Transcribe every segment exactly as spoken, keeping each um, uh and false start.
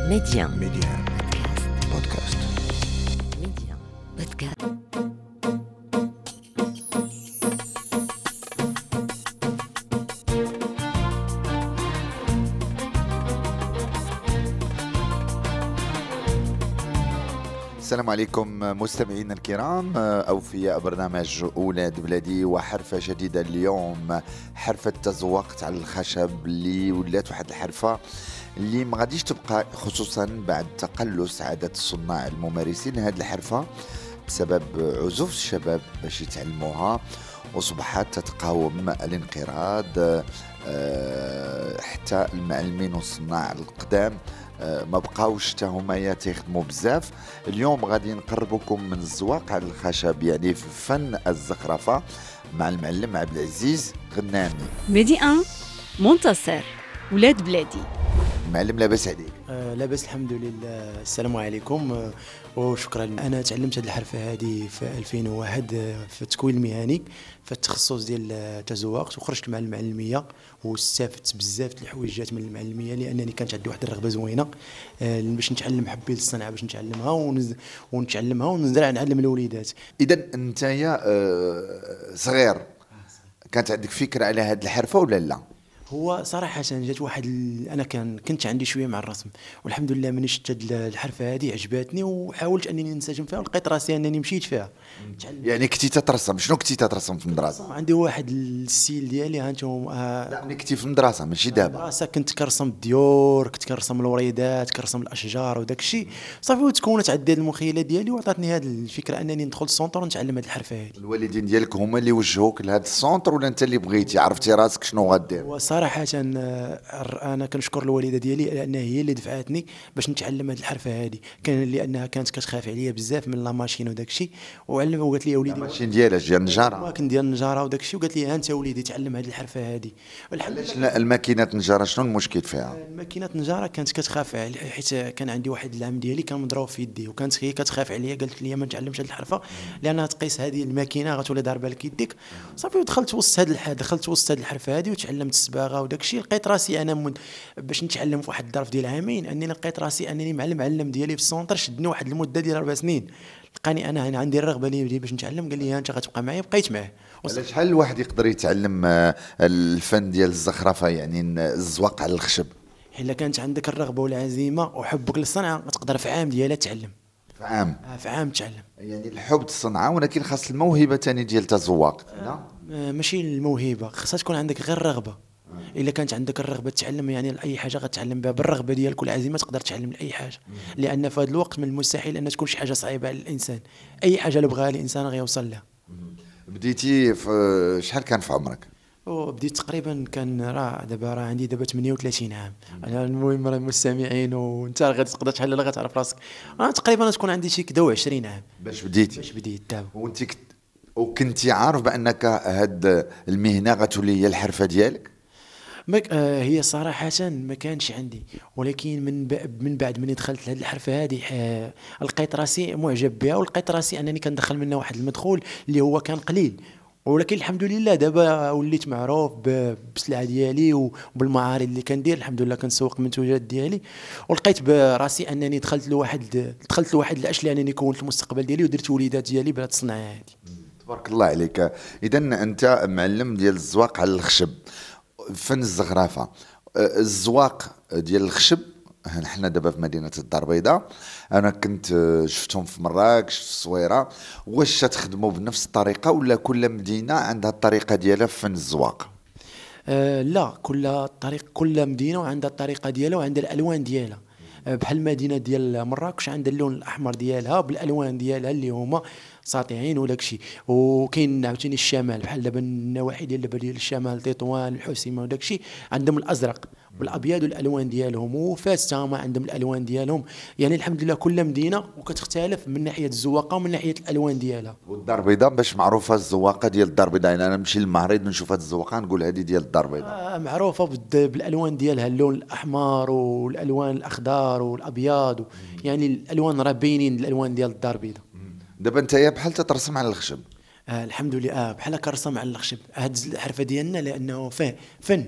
ميديان ميديان بودكاست. ميديان بودكاست. السلام عليكم مستمعينا الكرام، أوفياء برنامج أولاد بلادي وحرفة جديدة اليوم، حرفة تذوقت على الخشب اللي ولات واحد الحرفة اللي ما غاديش تبقى، خصوصا بعد تقلص عدد الصناع الممارسين لهذه الحرفة بسبب عزوف الشباب باش يتعلموها، وصبحت تتقاوم الانقراض. حتى المعلمين والصناع القدام ما بقاوش حتى هما يخدموا بزاف. اليوم غادي نقربكم من الزواق على الخشب، يعني في فن الزخرفة، مع المعلم عبد العزيز غنامي. ميديان منتصر ولاد بلادي. معلم لاباس عليك؟ آه لاباس الحمد لله. السلام عليكم آه وشكرا. انا تعلمت هذه الحرفه هذه في ألفين وواحد آه في التكوين المهني في التخصص ديال تزوقت، وخرجت مع المعلميه واستفدت بزاف د الحويجات من المعلميه، لانني كانت عندي واحد الرغبه زوينه آه باش نتعلم، حبيت الصنعه باش نتعلمها ونز... ونتعلمها ونزرع نعلم الوليدات. اذا انت يا آه صغير كانت عندك فكره على هذه الحرفه ولا لا؟ هو صراحة جات واحد ال... أنا كان كنت عندي شوية مع الرسم، والحمد لله من شفت هاد الحرفة هذه عجبتني وحاولت أنني ننسجم فيها، ولقيت راسي أنني مشيت فيها. يعني كنتي تترسم؟ شنو كنتي تترسم في المدرسة؟ عندي واحد الستيل ديالي هانتوما. آه لا، ملي كنتي في المدرسة ماشي دابا. المدرسة كنت كنرسم الديور، كنت كنرسم الوريدات، كنرسم الأشجار وداك الشيء صافي، وتكونت عندي المخيلة ديالي وعطاتني هذه الفكرة أنني ندخل السونتر ونتعلم هذه الحرفة هذه. الوالدين ديالك هما اللي وجهوك لهذا السونتر ولا أنت اللي بغيتي عرفتي راسك شنو غدير؟ وصراحة انا كنشكر الوالده ديالي لانها هي اللي دفعتني باش نتعلم هذه الحرفه هذه، كان لانها كانت كتخاف عليا بزاف من لا ماشين وداك الشيء، وعلم وقالت لي يا وليدي ماشين ديالها ديال النجاره، ماكن ديال النجاره وداك الشيء، وقالت لي ها انت وليدي تعلم هذه الحرفه هذه. علاش الماكينات النجاره شنو المشكل فيها؟ الماكينات النجاره كانت كتخاف علي، حيت كان عندي واحد العم ديالي كان مضروب في يدي، وكانت هي كتخاف عليا، قالت لي ما نتعلمش هذه الحرفه لانها تقيس هذه الماكينه غتولي ضاربه لك يديك صافي. ودخلت وسط هذه الحرفه دخلت وسط هذه الحرفه هذه وتعلمت الصباغه وداك الشيء، لقيت راسي انا من باش نتعلم في واحد الظرف ديال عامين انني لقيت راسي انني مع المعلم ديالي في السونتر شدني واحد المده ديال اربع سنين، لقاني انا هنا عندي الرغبه لي باش نتعلم، قال لي انت غتبقى معايا، بقيت معاه. شحال الواحد يقدر يتعلم الفن ديال الزخرفه، يعني الزواق على الخشب؟ الا كانت عندك الرغبه والعزيمه وحبك للصنعه تقدر في عام ديالها تعلم. في عام؟ آه في عام تعلم، يعني الحب الصنعه، ولكن خاص الموهبه ثاني ديال التزواق. لا آه ماشي الموهبه، خاصها تكون عندك غير الرغبه. الا كانت عندك الرغبه تتعلم، يعني اي حاجه غتعلم بها بالرغبه ديالك والعزيمه تقدر تعلم لاي حاجه، لان في هذا الوقت من المستحيل ان تكون شي حاجه صعيبه على الانسان، اي حاجه اللي بغاها الانسان غيوصل لها. بديتي في شحال كان في عمرك؟ بديت تقريبا كان راه دابا راه عندي دابا ثمانية وثلاثين عام. انا المهم راه المستمعين وانت غادي تقدر تحل لا غتعرف راسك، انا تقريبا تكون عندي شي كدا وعشرين عام باش بديتي. باش بديت دابا. وانت كت... وكنتي عارف بانك هاد المهنه غتولي هي الحرفه ديالك؟ آه هي صراحة ما كانش عندي، ولكن من من بعد من دخلت لهذه الحرفة هذه آه لقيت راسي معجب بها، ولقيت راسي انني كندخل منها واحد المدخول اللي هو كان قليل، ولكن الحمد لله دابا وليت معروف بالسلعه ديالي وبالمعارض اللي كندير، الحمد لله كنسوق المنتوجات ديالي، ولقيت براسي انني دخلت لواحد دخلت لواحد الاشياء انني كونت المستقبل ديالي ودرت وليدات ديالي بهذه الصناعه هذه. تبارك الله عليك. اذا انت معلم ديال الزواق على الخشب، فن الزخرفه، الزواق ديال الخشب. نحن دابا في مدينه الدار البيضاء، انا كنت شفتهم في مراكش في الصويره، واش تخدموا بنفس الطريقه ولا كل مدينه عندها الطريقه ديالها في فن الزواق؟ أه لا، كل طريق كل مدينه وعندها الطريقه ديالها وعندها الالوان ديالها. بحال المدينه ديال مراكش عندها اللون الاحمر ديالها بالالوان ديالها اللي هما ساطعين وداك الشيء، وكاين عاوتاني الشمال بحال دابا النواحي ديال دابا ديال الشمال تطوان الحسيمه وداك الشيء عندهم الازرق والابيض والالوان ديالهم، وفاس تاهما عندهم الالوان ديالهم، يعني الحمد لله كل مدينه وكتختلف من ناحيه الزواقه ومن ناحيه الالوان ديالها. والدار البيضاء باش معروفه الزواقه ديال الدار البيضاء، يعني انا نمشي للمعرض نشوف هذه الزواقه نقول هذه ديال الدار البيضاء. آه معروفه بالالوان ديالها، اللون الاحمر والالوان الاخضر والابيض، يعني الالوان راه باينين الالوان ديال الدار البيضاء. دابا انت يا بحال تترسم على الخشب؟ آه الحمد لله، آه بحال كنرسم على الخشب هاد الحرفه ديالنا، لانه فيه فن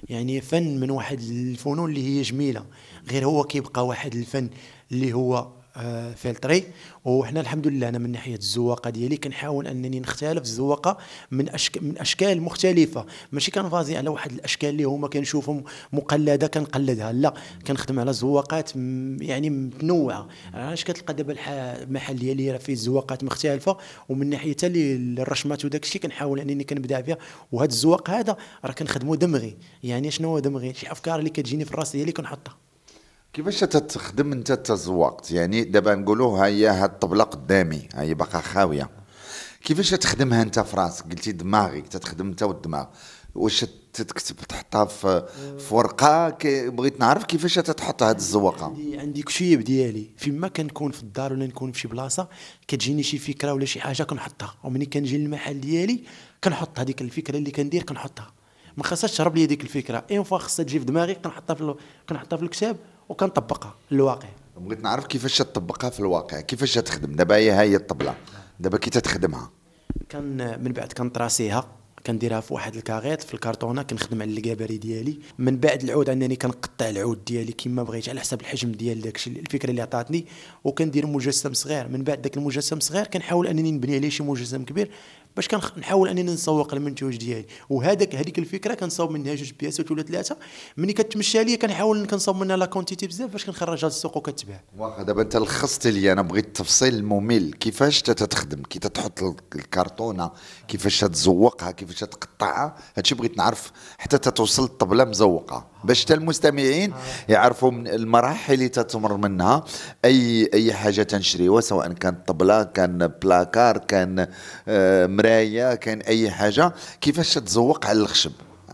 يعني فن من واحد الفنون اللي هي جميله، غير هو كيبقى واحد الفن اللي هو آه فلتري. وحنا الحمد لله انا من ناحيه الزواقه ديالي كنحاول انني نختلف الزواقه من أشك... من اشكال مختلفه، ماشي كنفازي على واحد الاشكال اللي هما كنشوفهم مقلده كنقلدها، لا كنخدم على زواقات م... يعني متنوعه. علاش كتلقى دابا الح... المحل ديالي راه فيه زواقات مختلفه، ومن ناحيه حتى الرشمات وداك الشيء كنحاول انني كنبدع فيها. وهذا الزواق هذا راه كنخدمو دمغي، يعني شنو هو دمغي؟ شي افكار اللي كتجيني في الراس ديالي كنحطها. كيفاش تخدم انت تزوقت؟ يعني دابا نقولوا هي هاد الطبله قدامي هي باقا خاويه، كيفاش تخدمها انت في راسك؟ قلتي دماغي تتخدم انت والدماغ، واش تكتب تحطها في في ورقه؟ كي بغيت نعرف كيفاش تتحط هاد الزواقه. عندي عندي كشيب ديالي فيما كنكون في الدار ولا نكون في شي بلاصه كتجيني شي فكره ولا شي حاجه كنحطها، ومني كنجي للمحل ديالي كنحط هذيك الفكره اللي كندير كنحطها، ما خاصهاش تهرب لي ديك الفكره، اين فوا خاصها تجي في دماغي كنحطها في ال... كنحطها في الكتاب وكنطبقها للواقع. بغيت نعرف كيفاش تطبقها في الواقع، كيفاش تخدم دابا هي هي الطبله دابا كي تتخدمها؟ كان من بعد كنطراسيها كنديرها في واحد الكاغيط في الكرتونه، كنخدم على الكباري ديالي. من بعد العود انني كنقطع العود ديالي كما بغيت على حسب الحجم ديال داكشي الفكره اللي عطاتني، وكندير مجسم صغير. من بعد داك المجسم صغير كنحاول انني نبني عليه شي مجسم كبير باش كنحاول انني نسوق المنتوج ديالي. وهذاك هذيك الفكره كنصاوب منها جوج بياسات ولا ثلاثه، ملي كتمشى ليا كنحاول كنصاوب منها لا كونتيتي بزاف باش كنخرجها للسوق وكتباع. واخا دابا انت لخصتي لي، انا بغيت التفصيل الممل، كيفاش تتخدم، كي تحط الكرتونه، كيفاش تزوقها، كيفاش تقطعها، هادشي بغيت نعرف حتى تتوصل الطبله مزوقه باش حتى المستمعين يعرفوا من المراحل اللي تتمر منها اي اي حاجه تنشريوها، سواء كانت طبله كان بلاكار كان آه مرايه كان اي حاجه، كيفاش تتزوق على الخشب.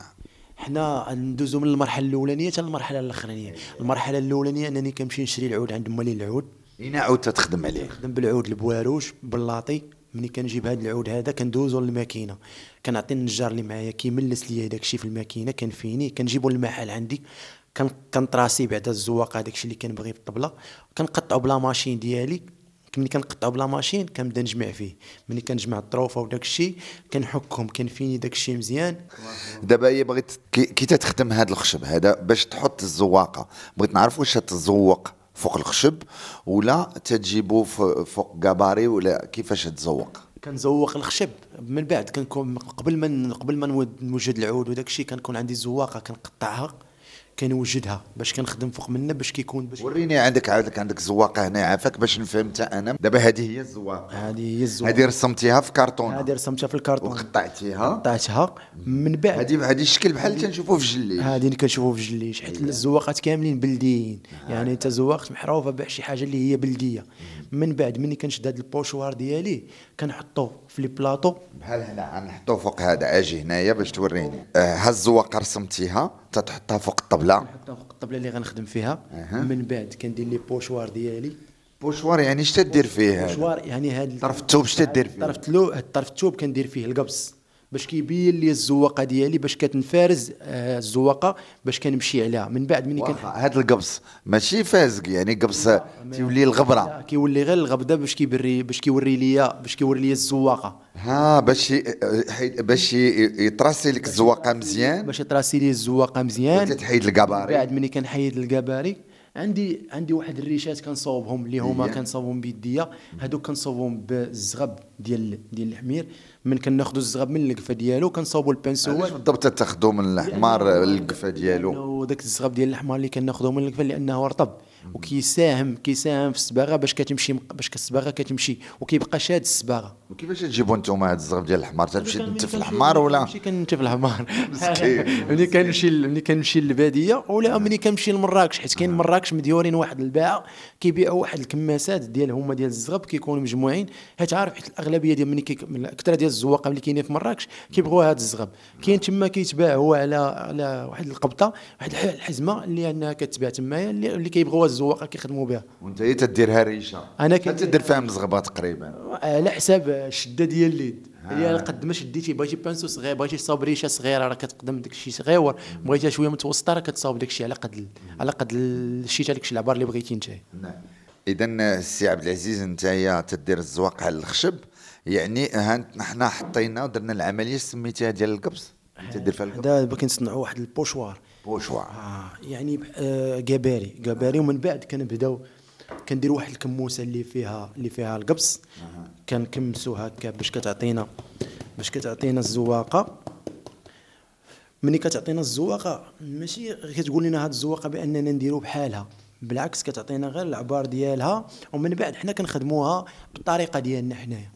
حنا ندوزو من المرحله الاولانيه حتى المرحله الاخرانيه. المرحله الاولانيه انني كنمشي نشري العود عند مالين العود. اين عود تتخدم عليه؟ نخدم بالعود البواروش باللاطي. ملي كنجيب هذا العود هذا كندوزو للماكينه، كنعطي النجار اللي معايا كيملس لي داك الشيء في الماكينه، كنفيني كنجيبو للمحل عندي، كنطراسي بعدا الزواق هذاك الشيء اللي كنبغي في الطبله، كنقطعو بلا ماشين ديالي. ملي كنقطعو بلا ماشين كنبدا نجمع فيه، ملي كنجمع الطروفه وداك الشيء كنحكهم كنفيني داك الشيء مزيان. دابا هي بغيت كي, كي تتخدم هذا الخشب هذا باش تحط الزواقه، بغيت نعرف واش تتزوق فوق الخشب ولا تجيبو فوق كاباري ولا كيفاش تزوق؟ كنزوق الخشب من بعد كنكون قبل ما قبل ما نوجد العود وداك الشيء كنكون عندي الزواقه كنقطعها كنوجدها باش كنخدم فوق منها باش كيكون باش وريني عندك عندك عندك زواقه هنا عافاك باش نفهم حتى انا. دابا هذه هي الزواقه، هذه هي الزواقه، هذه رسمتيها في كرتونه، هذه رسمتها في الكرتون وقطعتيها قطعتها. من بعد هذه هذه الشكل بحال اللي تنشوفوه في الجليج، هذه اللي كنشوفوه في الجليج، حيت الزواقات كاملين بلديين، يعني انت زواقت محروفه بشي حاجه اللي هي بلديه. من بعد مني كنشد هذا البوشوار ديالي كنحطوه في لي بلاطو بحال هنا غنحطوه فوق هذا، اجي هنايا باش توريني. آه ها الزواقه رسمتيها تتحطها فوق الطبله، كنحطها فوق الطبله اللي غنخدم فيها. أه. من بعد كندير لي بوشوار ديالي. بوشوار يعني اش تدير فيه؟ بوشوار يعني هذا طرف الثوب اش تدير فيه؟ طرف الثوب طرف الثوب كندير فيه القبص باش كيبين لي الزواقه ديالي، باش كتنفرز آه الزواقه باش كنمشي عليها. من بعد مني كان هذا القبص ماشي فازق، يعني قبص تيولي الغبره، كيولي غير الغبده باش كيبري باش كيوري ليا باش كيوري ليا الزواقه. ها باش باش يطراسي لك الزواقه مزيان، باش يطراسي لي الزواقه مزيان وتتحيد الكباري. بعد مني كنحيد الكباري عندي عندي واحد الريشات كنصاوبهم اللي هما كنصاوبهم بيديا، هادوك كنصاوبهم بالزغب ديال ديال الحمير. من كناخذوا الزغب من القفه ديالو كنصاوبوا البانسوات. علاش بالضبط تاخذوا من الحمار القفه ديالو؟ وداك الزغب ديال الحمار اللي كناخذوه من القفه لانه رطب وكيساهم كيساهم في الصباغه باش كتمشي باش الصباغه كتمشي وكيبقى شاد الصباغه. وكيفاش تجيبوا نتوما هذا الزغب ديال الحمار؟ تمشي تنتف الحمار ولا ماشي كنتف الحمار؟ ملي كنمشي ملي كنمشي للباديه ولا ملي كنمشي لمراكش، حيت كاين مراكش مديورين واحد الباعه كيبيعوا واحد الكماسات ديال هما ديال الزغب كيكونوا مجموعين. حيت عارف حيت الاغلبيه ديال ملي اكثر ديال الزواقه اللي كاينين في مراكش كيبغوا هذا الزغب. كاين تما كيتباع هو على على واحد القبطه واحد الحزمه اللي انها كتباع تمايا اللي كيبغوا الزواقه كيخدموا بها. وانت هي تديرها ريشه؟ انا كتدير فيها مزغبه تقريبا على حساب الشده ديال اليد. هي قد ما شديتي بغيتي بانسو صغير بغيتي تصاوب ريشه صغيره راه كتقدم داك الشيء صغيور، بغيتيها شويه متوسطه راه كتصاوب داك الشيء على قد على قد الشيء تاع داك العبار اللي بغيتي انت. نعم. اذا السي عبد العزيز انت هي تدير الزواق على الخشب، يعني ها حنا حطينا ودرنا العمليه سميتيها ديال القبص. انت دير فيها القبص؟ دابا كنصنعوا واحد البوشوار. بوشوار. آه يعني آه كباري كباري ومن بعد كنبداو كنديروا واحد الكموسه اللي فيها اللي فيها القبص. كنكمسوا هكا باش كتعطينا باش كتعطينا الزواقه. ملي كتعطينا الزواقه ماشي كتقول لنا هاد الزواقه باننا نديرو بحالها، بالعكس كتعطينا غير العبار ديالها، ومن بعد حنا كنخدموها بالطريقه ديالنا حنايا.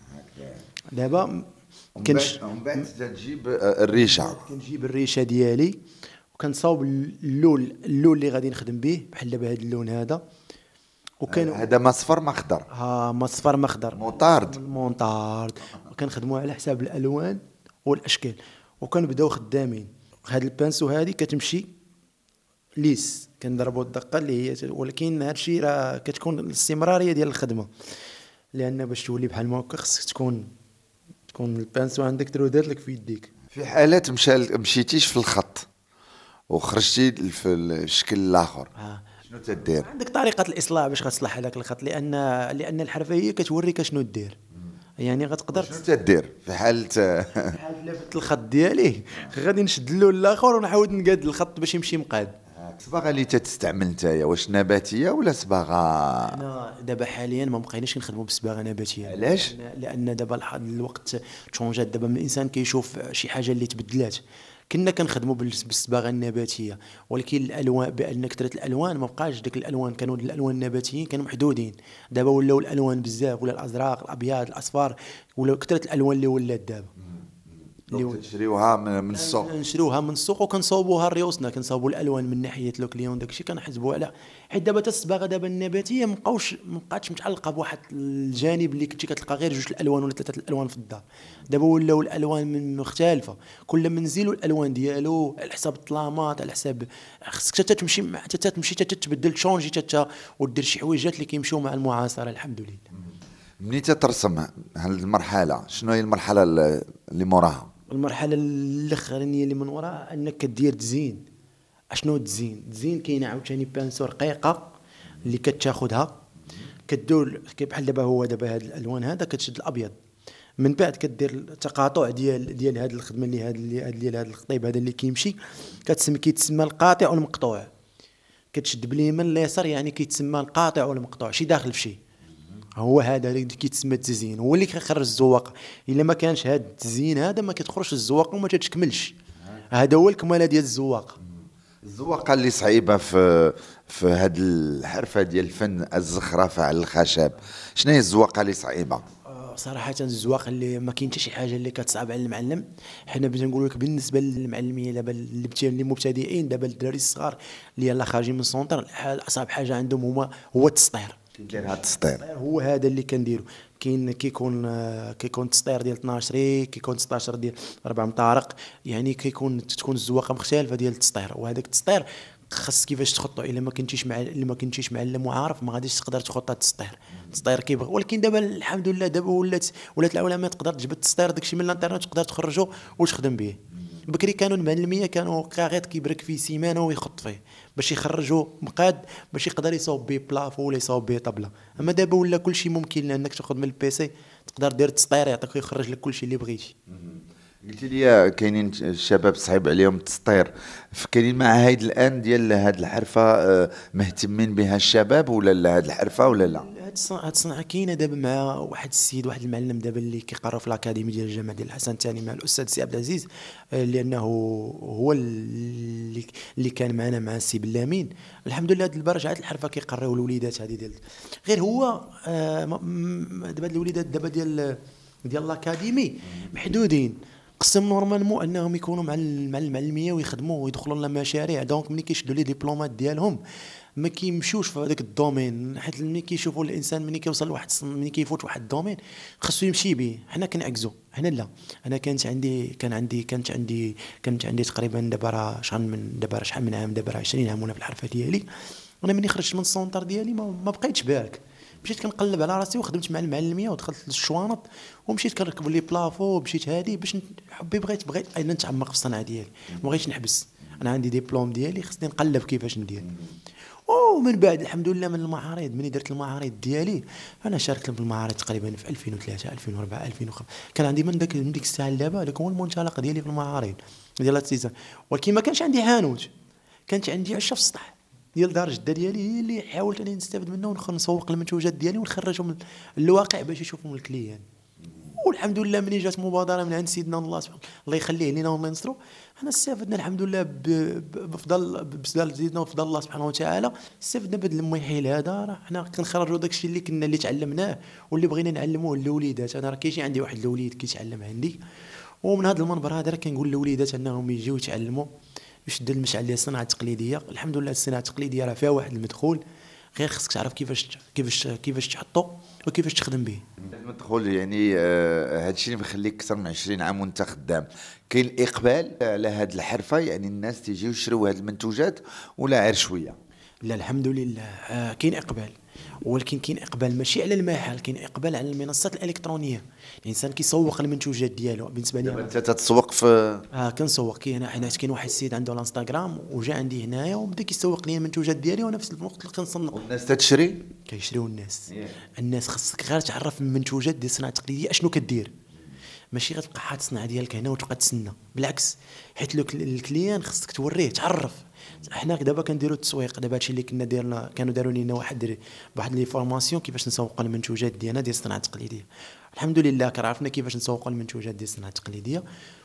دابا كنش ومن بعد تجيب الريشه. كنجيب الريشه ديالي وكنصاوب اللون اللون اللي غادي نخدم به، بحال دابا هذا اللون هذا. وكان هذا ما صفر ما خضر. ها ما صفر ما خضر. مونطارد. مونطارد. وكنخدموها على حساب الالوان والاشكال، وكنبداو خدامين. هاد البانسو هادي كتمشي ليس، كنضربوا الدقه اللي هي، ولكن هادشي راه كتكون الاستمراريه ديال الخدمه، لان باش تولي بحال ما هكا خصك تكون تكون البانسو عندك ترودات لك في يديك. في حالات مشى مشيتيش في الخط وخرجتي في الشكل الاخر، آه. شنو تدير؟ عندك طريقه الاصلاح باش غتصلح هذاك الخط، لان لان الحرفه هي كتوريك شنو دير. يعني غتقدر شنو تدير في حاله بحال لفت الخط ديالي غادي نشد له الاخر ونعاود نقاد الخط باش يمشي مقاد. الصباغه اللي تستعمل نتايا واش نباتيه ولا صباغه؟ انا دابا حاليا ما بقيناش نخدموا بالصباغه نباتيه. علاش؟ لان دابا الوقت تشونجات، دابا الانسان كيشوف شي حاجه اللي تبدلات. كنا كنخدموا بالصباغه النباتيه، ولكن الالوان بان كثرت الالوان ما بقاش ديك الالوان، كانوا الالوان النباتيين كانوا محدودين. دابا ولاو الالوان بزاف، ولا الازرق الابيض الاصفار، ولا كثرت الالوان اللي ولات دابا. اللي نشريوها من السوق نشريوها من السوق وكنصاوبوها لريوسنا، كنصاوبوا الالوان من ناحيه لو كليون داكشي كنحسبوا على، حيت دابا حتى الصباغه دابا النباتيه ما بقاوش ما بقاتش متعلقه بواحد الجانب اللي كنتي كتلقى غير جوج الالوان ولا ثلاثه الالوان في الدار. دابا ولاو الالوان من مختلفه، كل ما نزيلوا الالوان ديالو على حساب الطلامات، على حساب خصك حتى تمشي حتى تمشي حتى تبدل تشونجي حتى ودير شي حويجات اللي كيمشيو مع المعاصره. الحمد لله. منين تترسم هذه المرحله، شنو هي المرحله اللي موراها؟ المرحله الاخرانيه اللي من وراء انك كدير تزيين. اشنو تزيين؟ تزيين كاينه عاوتاني بانسو رقيقه اللي كتاخذها كدور بحال دابا هو دابا هاد الالوان هذا كتشد الابيض، من بعد كدير تقاطع ديال ديال هاد الخدمه اللي هاد اللي ديال هاد الخطيب هذا اللي كيمشي، كتسمى كيتسمى القاطع والمقطوع. كتشد باليمين اليسار، يعني كيتسمى القاطع والمقطوع، شي داخل في شي. هو هذا اللي كيتسمى التزيين، هو اللي كيخرج الزواق. الا ما كانش هذا التزيين هذا ما كتخرجش الزواق وما تتكملش. هذا هو الكماله ديال الزواق. الزواقه اللي صعيبه في في هذه الحرفه ديال الفن الزخرفه على الخشب، شنو هي الزواقه اللي صعيبه؟ صراحه الزواق اللي ما كاين حتى شي حاجه اللي كتصعب على المعلم. حنا بغيت نقول لك بالنسبه للمعلميه دابا اللي مبتدئين، دابا الدراري الصغار اللي يلاه خارجين من السونتر، اصعب حاجه عندهم هما هو التسطير. كاين هذا التسطير هو هذا اللي كنديرو. كاين كيكون كيكون تسطير ديال اثناش ري، كيكون ستطاش ديال أربع مطارق، يعني كيكون تكون الزواقه مختلفه ديال التسطير. وهذاك التسطير خاص كيفاش تخطو، الا ما كنتيش مع الا ما كنتيش معلم وعارف ما غاديش تقدر تخطى التسطير. التسطير كيبغي، ولكن دابا الحمد لله دابا ولات ولات العلماء تقدر تجبد التسطير داكشي من الانترنت تقدر تخرجو وتخدم به. بكري كانوا المعلميه كانوا كاغيط كيبرك فيه سيمانه ويخط فيه باش يخرجوا مقاد باش يقدر يصاوب به بلافو ولا يصاوب به طبله. اما دابا ولا كلشي ممكن، لانك تاخذ من البيسي تقدر دير التسطير يعطيك يخرج لك كلشي اللي بغيتي. قلت لي كاينين الشباب صعيب عليهم التسطير، كاينين معاهد الان ديال هذه الحرفه مهتمين بها الشباب ولا لا هذه الحرفه ولا لا؟ هاد الصنعه كاينه دابا مع واحد السيد واحد المعلم دابا اللي كيقرا في الاكاديمي ديال الجامعه ديال الحسن الثاني مع الاستاذ سي عبد العزيز، لانه هو اللي اللي كان معنا مع السي بلامين. الحمد لله دابا رجعت الحرفه كيقراو الوليدات هذه ديال غير هو دابا الوليدات دابا ديال ديال الاكاديمي محدودين. قسم نورمالمون انهم يكونوا مع مع المعلميه ويخدموا ويدخلوا لنا مشاريع. دونك ملي كيشدوا لي ديبلومات ديالهم ما كيمشوش في هذاك الدومين، حيت ملي كيشوفوا الانسان ملي كيوصل لواحد ملي كيفوت واحد الدومين خاصو يمشي به. حنا كنعكزوا هنا لا. انا كانت عندي كان عندي كانت عندي كانت عندي تقريبا دابا راه شحال من دابا شحال من عام، دابا راه عشرين عام وانا في الحرفه ديالي. انا ملي خرجت من السونتر ديالي ما, ما بقيتش بالك، مشيت كنقلب على راسي وخدمت مع المعلميه ودخلت للشوانط ومشيت كنركب لي بلافو مشيت هادي باش حبي بغيت بغيت انا نتعمق في الصنعه ديالي، ما بغيتش نحبس. انا عندي ديبلوم ديالي خصني نقلب كيفاش ندير. ومن بعد الحمد لله من المعارض، ملي درت المعارض ديالي انا شاركت في المعارض تقريبا في ألفين وثلاثة ألفين وأربعة ألفين وخمسة. كان عندي من داك من ديك الساعه لدابا هذاك هو المنطلق ديالي في المعارض. ديال الارتيزان. ولكن ما كانش عندي حانوت، كانت عندي عشه في السطح ديال دار جده ديالي، هي اللي حاولت انني نستافد منها ونسوق المنتوجات ديالي ونخرجهم من الواقع باش يشوفهم الكليان. والحمد لله ملي جات مبادره من عند سيدنا الله سبحانه الله يخليه لينا والله ينصرو، حنا استفدنا الحمد لله بفضل بفضل سيدنا وفضل الله سبحانه وتعالى، استفدنا بهذا المحيل هذا. راه حنا كنخرجوا داك الشيء اللي كنا اللي تعلمناه واللي بغينا نعلموه للوليدات. انا راه كيجي عندي واحد الوليد كيتعلم عندي، ومن هذا المنبر هذا راه كنقول للوليدات انهم يجيو يتعلموا يشدوا المشعل ديال الصناعه التقليديه. الحمد لله الصناعه التقليديه راه فيها واحد المدخول، غير خصك تعرف كيفاش كيفاش كيفاش تحطو وكيفاش تخدم به. المدخول يعني هذا الشيء اللي مخليك اكثر من عشرين عام وانت خدام. كاين اقبال على هذه الحرفه؟ يعني الناس تيجيو يشريو هذه المنتوجات ولا غير شويه؟ لا الحمد لله آه كاين اقبال، ولكن كاين اقبال ماشي على المحل، كاين اقبال على المنصات الالكترونيه. الانسان كيسوق المنتوجات ديالو. بالنسبه لي انت تتسوق في اه كنسوق. كاين هنا حيت كاين واحد السيد عنده الانستغرام وجا عندي هنايا وبدا كيسوق لي المنتوجات ديالي، ونفس الوقت اللي كنصنع والناس تتشري كيشريو الناس. yeah. الناس خصك غير تعرف المنتوجات ديال الصناعه التقليديه اشنو كدير، ماشي غتبقى حاط الصناعه ديالك هنا وتبقى تسنى. بالعكس حيت لو الكليان خصك توريه تعرف. حنا دابا كنديروا التسويق، دابا هادشي اللي كنا ديرنا كانوا داروا لنا واحد واحد لي فورماسيون كيفاش نسوقوا المنتوجات ديالنا ديال الصناعه التقليديه. الحمد لله كنعرفنا كيفاش نسوقوا المنتوجات ديال الصناعه التقليديه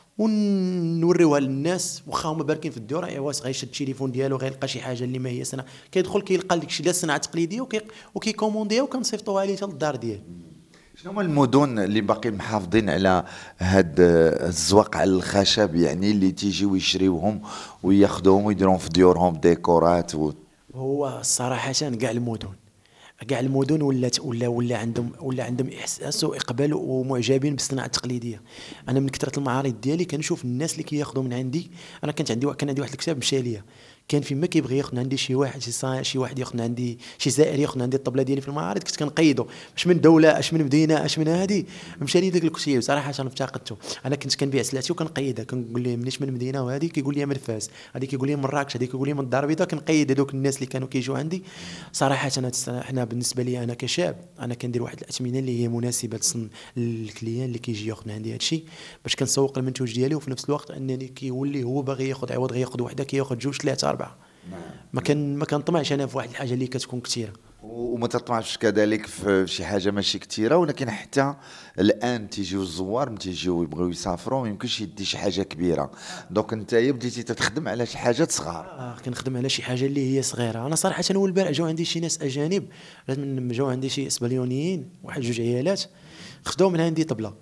ونوريوها للناس. واخا هما باركين في الدور ايواس غيشد التليفون ديالو غيلقى شي حاجه اللي ما هي صناعه، كيدخل كيلقى داك الشيء ديال الصناعه التقليديه وكيكومونديها وكنصيفطوها ليه حتى للدار ديالو. شنو هما المدن اللي باقي محافظين على هاد الزواق على الخشب، يعني اللي تيجيو يشريوهم وياخذوهم ويديروهم في ديورهم ديكورات و... هو الصراحه كاع المدن كاع المدن ولات ولا ولا عندهم ولا عندهم احساس واقبال ومعجبين بالصناعه التقليديه. انا من كثره المعارض ديالي كنشوف الناس اللي كياخذوا من عندي. انا كانت عندي كان عندي واحد الكتاب مشى ليا، كان فيما كيبغي ياخذ عندي شي واحد شي صا... شي واحد ياخذ عندي شي زائر ياخذ عندي الطبله ديالي في المعارض، كنت كنقيدو اش من دوله اش من مدينه اش من هذه. مشى لي داك الكتيب صراحه انا افتقدته. انا كنت كنبيع سلعتي وكنقيدها، كنقول ليه منيش من مدينه، وهذه كيقول لي من فاس، هذه كيقول لي من مراكش، هذه كيقول لي من الدار البيضاء. كنقيد هذوك الناس اللي كانوا كيجوا عندي. صراحه انا حنا بالنسبه لي انا كشاب انا كندير واحد الاثمنه اللي هي مناسبه للكليان اللي كيجي ياخذ عندي هذا الشيء باش كنسوق المنتوج ديالي، وفي نفس الوقت انني كيولي هو باغي ياخذ عوض غياخذ وحده كياخذ جوج ثلاثه اربعه. ما كان ما كنطمعش انا في واحد الحاجه اللي كتكون كثيره، وما تطمعش كذلك في شي حاجه ماشي كثيره. ولكن حتى الان تيجيو الزوار تيجيو يبغيو يسافروا ما يمكنش يدي شي حاجه كبيره. دونك انت بديتي تخدم على شي حاجات صغار. اه كنخدم على شي حاجه اللي هي صغيره. انا صراحه اول البارح جاو عندي شي ناس اجانب، من جاو عندي شي اسبانيونيين واحد جوج عيالات خداو من عندي طبله.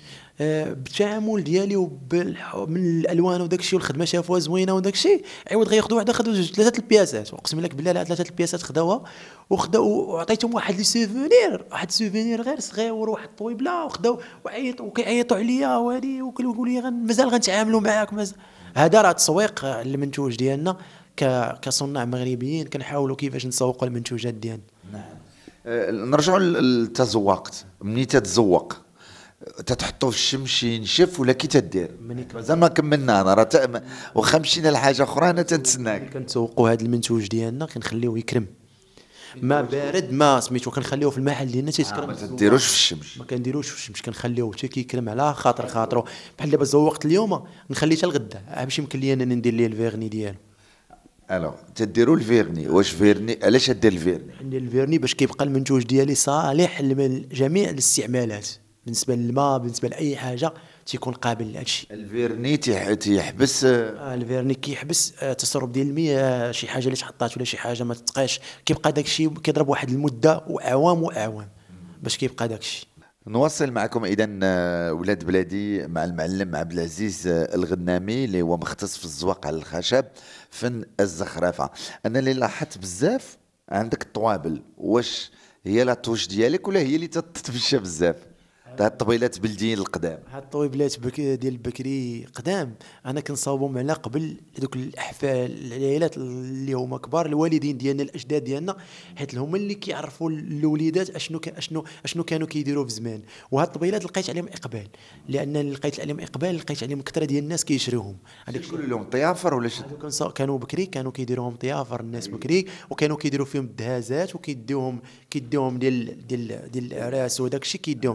آه بالتعامل ديالي ومن الالوان وداك الشيء والخدمه شافوها زوينه وداك الشيء، عوض غياخذوا وحده خدوا جوج ثلاثه البياسات. اقسم لك بالله ثلاثه البياسات خداوها وخداو وعطيتهم واحد لي سوفونير، واحد سوفونير غير صغير واحد الطويبله، وخداو وعيطوا وكيعيطوا عليا وهذه وكيقولوا لي مازال غنتعاملوا معاك مازال. هذا راه تسويق المنتوج ديالنا كصناع مغربيين، كنحاولوا كيفاش نسوقوا المنتوجات ديالنا. نعم. أه نرجعوا للتزوقت. منين تتزوق تتحطو في الشمس ينشف ولا كي تدير؟ مازال ما كملنا انا راه واخا مشينا لحاجه اخرى انا تنتسناك. كنتسوقوا هذا المنتوج ديالنا كنخليوه يكرم، ما بارد ما سميتو كنخليوه في المحل ديالنا تيتكرم. ما تديروش في الشمس؟ ما كنديروش في الشمس، كنخليوه حتى كيكرم على خاطر خاطرو. بحال دابا زوقت اليوم نخليه حتى الغدا باش يمكن لي انا ندير ليه الفيرني ديالو. الو تديروا الفيرني. واش فيرني علاش دير الفيرني؟ ندير الفيرني باش كيبقى المنتوج ديالي صالح لجميع الاستعمالات، بالنسبه للماء بالنسبه لاي حاجه تيكون قابل لهذا الشيء. الفيرني تيحبس آه الفيرني كيحبس آه تسرب ديال المياه، شي حاجه اللي تحطات ولا شي حاجه ما تتقاش كيبقى داك الشيء كيضرب واحد المده واعوام واعوام باش كيبقى داك الشيء. نواصل معكم اذا ولاد بلادي مع المعلم عبد العزيز الغنامي اللي هو مختص في الزواق على الخشب فن الزخرفه. انا اللي لاحظت بزاف عندك الطوابل، واش هي لا توش ديالك ولا هي اللي تتمشى بزاف؟ هاد الطبيلات بلديين القدام، هاد الطويبلات بك ديال البكري قدام انا كنصاوبهم على قبل دوك الاحفال العائلات اللي هما كبار، الوالدين ديالنا الاجداد ديالنا، حيت هما اللي كيعرفوا الوليدات اشنو اشنو اشنو كانوا كيديروا في زمان. وهاد الطبيلات لقيت عليهم اقبال، لان لقيت عليهم اقبال لقيت عليهم كثره ديال الناس كيشريوهم. هذاك كل لهم طيافر ولا شنو؟ كانوا بكري كانوا كيديروهم طيافر الناس بكري، وكانوا كيديروا فيهم الدهازات وكيديوهم كيديوهم ديال ديال ديال العراس وداك الشيء كيديوهم.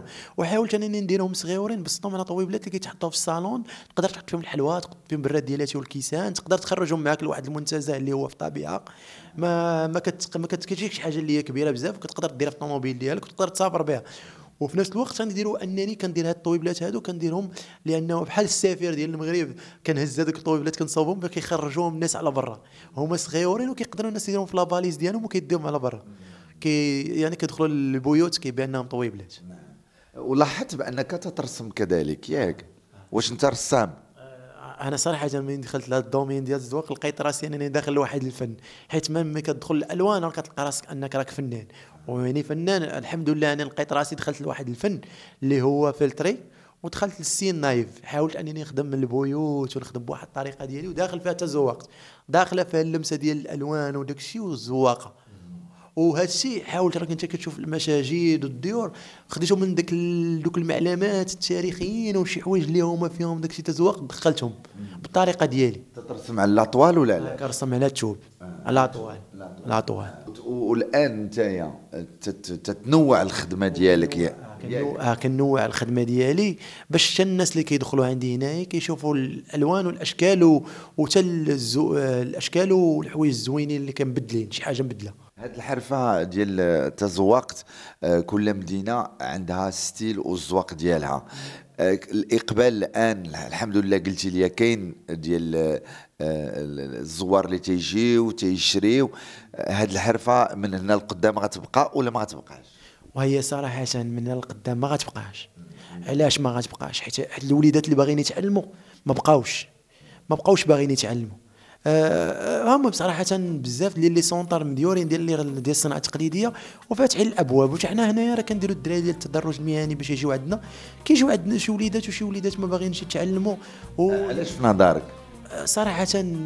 وحاولت انني نديرهم صغيورين بسطهم على طويبلات اللي كيتحطوا في الصالون، تقدر تحط فيهم الحلوى، تحط فيهم براديلاتي والكيسان، تقدر تخرجهم معاك لواحد المنتزه اللي هو في الطبيعه. ما ما كت ما كتجيكش شي حاجه اللي هي كبيره بزاف، وكتقدر ديرها في الطوموبيل ديالك وتقدر تسافر بها. وفي نفس الوقت غنديروا انني كندير هاد الطويبلات هادو كنديرهم لانه بحال السفير ديال المغرب، كنهز هذوك الطويبلات كنصاوبهم كيخرجوهم الناس على برا. هما صغيورين وكيقدروا الناس يديرهم في لاباليز ديالهم وكيديهم على برا، كي يعني كيدخلوا للبيوت كيبان لهم طويبلات. ولاحظت بانك تترسم كذلك ياك؟ واش انت رسام؟ انا صراحه من دخلت لهذا الدومين ديال الزواق لقيت راسي انني داخل لواحد الفن، حيت ملي كتدخل الالوان كتلقى راسك انك راك فنان. ويعني فنان الحمد لله انا لقيت راسي دخلت لواحد الفن اللي هو فلتري، ودخلت للسين نايف. حاولت انني نخدم من البيوت ونخدم بواحد الطريقه ديالي، وداخل فيها تزوقت، داخله فيها اللمسه ديال الالوان وداك الشيء والزواقه. وهذا الشيء حاولت، راك انت كتشوف المساجد والديور خديتو من داك دوك المعلمات التاريخيين وشي حوايج اللي هما فيهم داك الشيء تزوق، دخلتهم بالطريقه ديالي. تترسم على الاطوال ولا لا؟ كنرسم على التوب، على الاطوال، الاطوال. والان نتايا تتنوع الخدمه ديالك يا كنوع كنوع الخدمه ديالي باش حتى الناس اللي كيدخلوا عندي هنايا كيشوفوا الالوان والاشكال وحتى الاشكال والحوايج الزوينين اللي كنبدلين شي حاجه مبدله. هاد الحرفه ديال تزوقت، كل مدينه عندها ستيل والزواق ديالها. الاقبال الان الحمد لله قلتي لي كاين ديال الزوار اللي تيجيو وتيشريو هاد الحرفه من هنا لقدام غتبقى ولا ما غتبقاش؟ وهي صراحه من هنا لقدام ما غتبقاش. علاش ما غتبقاش؟ حيت الوليدات اللي باغيين يتعلموا ما بقاوش ما بقاوش باغيين يتعلموا. أه هما بصراحه بزاف ديال لي سونطر مديورين ديال ديال الصناعه التقليديه وفاتحين الابواب. وحنا هنايا راه كنديروا الدراري ديال التدرج المهني باش يجيو عندنا، كيجيو عندنا شي وليدات وشي وليدات ما باغيينش يتعلموا. و... علاش في نظرك؟ صراحه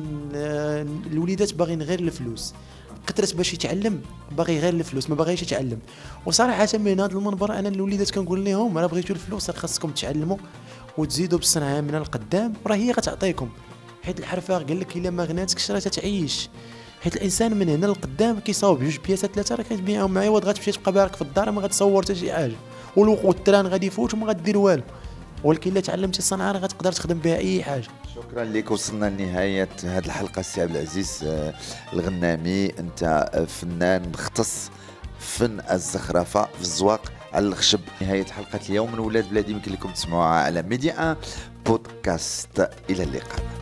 الوليدات باغيين غير الفلوس، كثرت باش يتعلم باغي غير الفلوس ما باغيش يتعلم. وصراحه من هذا المنبر انا الوليدات كنقول لهم راه بغيتوا الفلوس راه خاصكم تتعلموا وتزيدوا بالصنعه من القدام، راه هي غتعطيكم. حيت الحرفه قال لك الا ما غناتكش راه تتعيش. حيت الانسان من هنا للقدام كيصاوب جوج بياسات ثلاثه راه كتبيعهم مع عوض غتمشي تبقى بارك في الدار ما غتصور حتى شي حاجه، والتران غادي يفوت وما غدير والو. ولكن الا تعلمتي الصنعه راه غتقدر تخدم بها اي حاجه. شكرا لك. وصلنا لنهايه هذه الحلقه السي عبد العزيز الغنامي، انت فنان مختص فن الزخرفه في الزواق على الخشب. نهايه حلقه اليوم من ولاد بلادي، يمكن لكم تسمعوها على ميديا بودكاست. الى اللقاء.